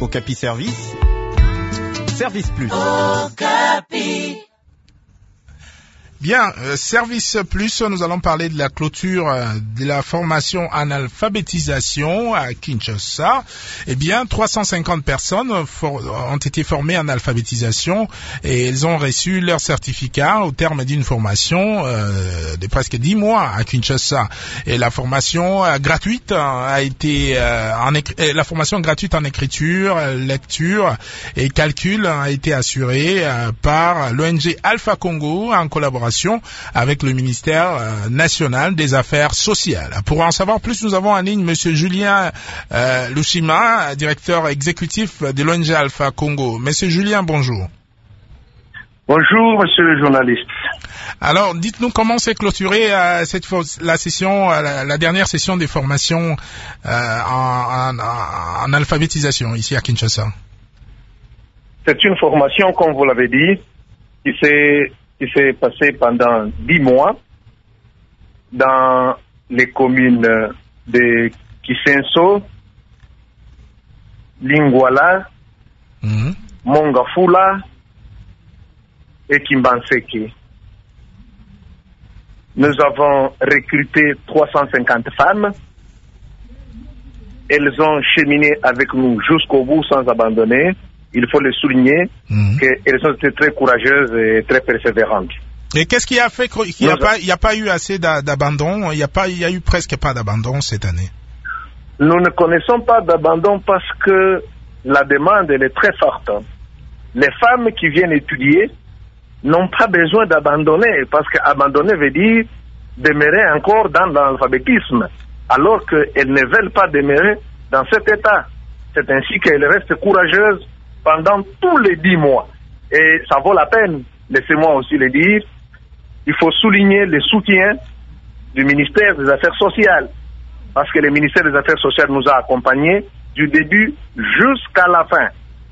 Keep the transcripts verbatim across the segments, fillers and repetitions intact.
Okapi Service, Service Plus. Okapi. Bien, euh, Service Plus, nous allons parler de la clôture euh, de la formation en alphabétisation à Kinshasa. Eh bien, trois cent cinquante personnes for- ont été formées en alphabétisation et elles ont reçu leur certificat au terme d'une formation euh, de presque dix mois à Kinshasa. Et la formation euh, gratuite a été euh, en écri- la formation gratuite en écriture, lecture et calcul a été assurée euh, par l'O N G Alpha Congo en collaboration avec le ministère euh, national des Affaires sociales. Pour en savoir plus, nous avons en ligne Monsieur Julien euh, Lushima, directeur exécutif de l'O N G Alpha Congo. Monsieur Julien, bonjour. Bonjour, monsieur le journaliste. Alors, dites-nous comment s'est clôturée euh, cette fo- la session, euh, la, la dernière session des formations euh, en, en, en alphabétisation ici à Kinshasa. C'est une formation, comme vous l'avez dit, qui s'est qui s'est passée pendant dix mois dans les communes de Kisenso, Lingwala, Mm-hmm. Mongafula et Kimbanseke. Nous avons recruté trois cent cinquante femmes. Elles ont cheminé avec nous jusqu'au bout sans abandonner. Il faut le souligner, mmh. qu'elles ont été très courageuses et très persévérantes. Et qu'est-ce qui a fait qu'il n'y a, a... a pas eu assez d'abandon? Il n'y a pas, il y a eu presque pas d'abandon cette année. Nous ne connaissons pas d'abandon parce que la demande elle est très forte. Les femmes qui viennent étudier n'ont pas besoin d'abandonner parce qu'abandonner veut dire demeurer encore dans l'alphabétisme, alors qu'elles ne veulent pas demeurer dans cet état. C'est ainsi qu'elles restent courageuses pendant tous les dix mois. Et ça vaut la peine, laissez-moi aussi le dire, il faut souligner le soutien du ministère des Affaires sociales, parce que le ministère des Affaires sociales nous a accompagnés du début jusqu'à la fin.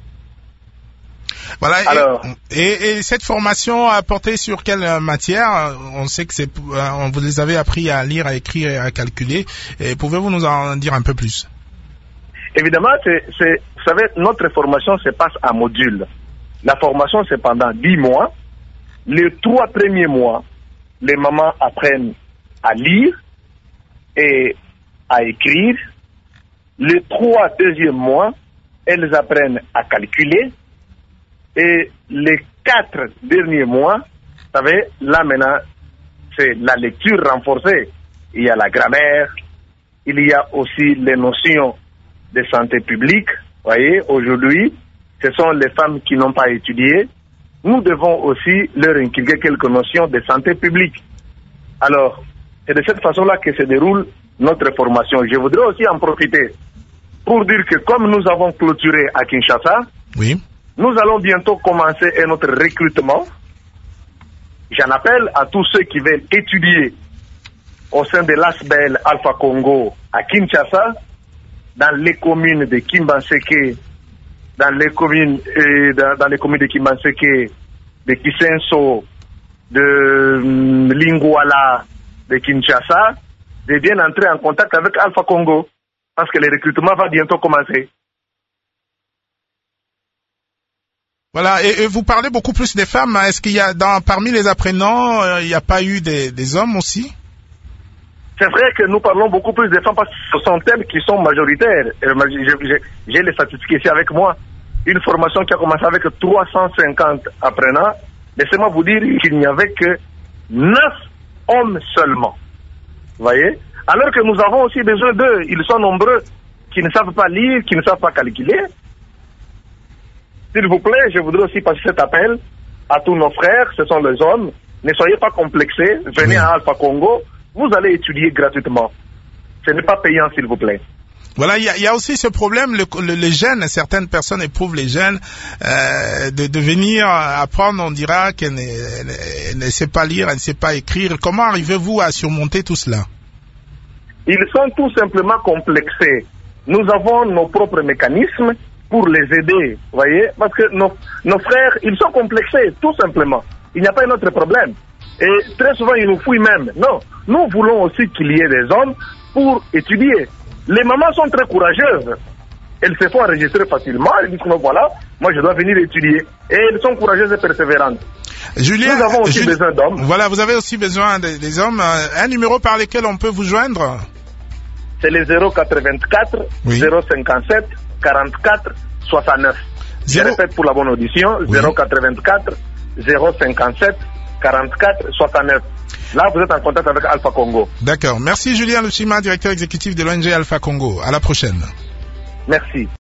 Voilà. Alors, et, et cette formation a porté sur quelle matière? On sait que c'est, on vous les avez appris à lire, à écrire et à calculer. Et pouvez-vous nous en dire un peu plus? Évidemment, c'est, c'est, vous savez, notre formation se passe en module. La formation, c'est pendant dix mois. Les trois premiers mois, les mamans apprennent à lire et à écrire. Les trois deuxièmes mois, elles apprennent à calculer. Et les quatre derniers mois, vous savez, là maintenant, c'est la lecture renforcée. Il y a la grammaire, il y a aussi les notions de santé publique. Vous voyez, aujourd'hui, ce sont les femmes qui n'ont pas étudié. Nous devons aussi leur inculquer quelques notions de santé publique. Alors, c'est de cette façon-là que se déroule notre formation. Je voudrais aussi en profiter pour dire que comme nous avons clôturé à Kinshasa, oui. Nous allons bientôt commencer notre recrutement. J'en appelle à tous ceux qui veulent étudier au sein de l'A S B E L Alpha Congo à Kinshasa, dans les communes de Kimbanseke, dans les communes, euh, dans, dans les communes de Kimbanseke, de Kisenso, de euh, Lingwala, de Kinshasa, de bien entrer en contact avec Alpha Congo, parce que le recrutement va bientôt commencer. Voilà, et, et vous parlez beaucoup plus des femmes. Est-ce qu'il y a, dans, parmi les apprenants, euh, il n'y a pas eu des, des hommes aussi? C'est vrai que nous parlons beaucoup plus des femmes parce que ce sont elles qui sont majoritaires. J'ai les statistiques ici avec moi. Une formation qui a commencé avec trois cent cinquante apprenants. Laissez-moi vous dire qu'il n'y avait que neuf hommes seulement. Vous voyez? Alors que nous avons aussi besoin d'eux. Ils sont nombreux qui ne savent pas lire, qui ne savent pas calculer. S'il vous plaît, je voudrais aussi passer cet appel à tous nos frères, ce sont les hommes. Ne soyez pas complexés, venez à Alpha Congo, vous allez étudier gratuitement. Ce n'est pas payant, s'il vous plaît. Voilà, il y, y a aussi ce problème, le, le, les jeunes, certaines personnes éprouvent les jeunes euh, de, de venir apprendre, on dira qu'elle ne, ne sait pas lire, elle ne sait pas écrire. Comment arrivez-vous à surmonter tout cela? Ils sont tout simplement complexés. Nous avons nos propres mécanismes pour les aider, vous voyez, parce que nos, nos frères, ils sont complexés, tout simplement. Il n'y a pas un autre problème. Et très souvent, ils nous fouillent même. Non, nous voulons aussi qu'il y ait des hommes pour étudier. Les mamans sont très courageuses. elles se font enregistrer facilement, elles disent que voilà, moi je dois venir étudier. Et elles sont courageuses et persévérantes. Julien, nous avons aussi Julien, besoin d'hommes. Voilà, vous avez aussi besoin des, des hommes. Un numéro par lequel on peut vous joindre? C'est le zéro quatre-vingt-quatre, oui. zéro cinquante-sept, quarante-quatre, soixante-neuf. Zéro... Je répète pour la bonne audition, oui. zéro quatre-vingt-quatre, zéro cinquante-sept, quarante-quatre, soixante-neuf. Là, vous êtes en contact avec Alpha Congo. D'accord. Merci Julien Luchima, directeur exécutif de l'O N G Alpha Congo. À la prochaine. Merci.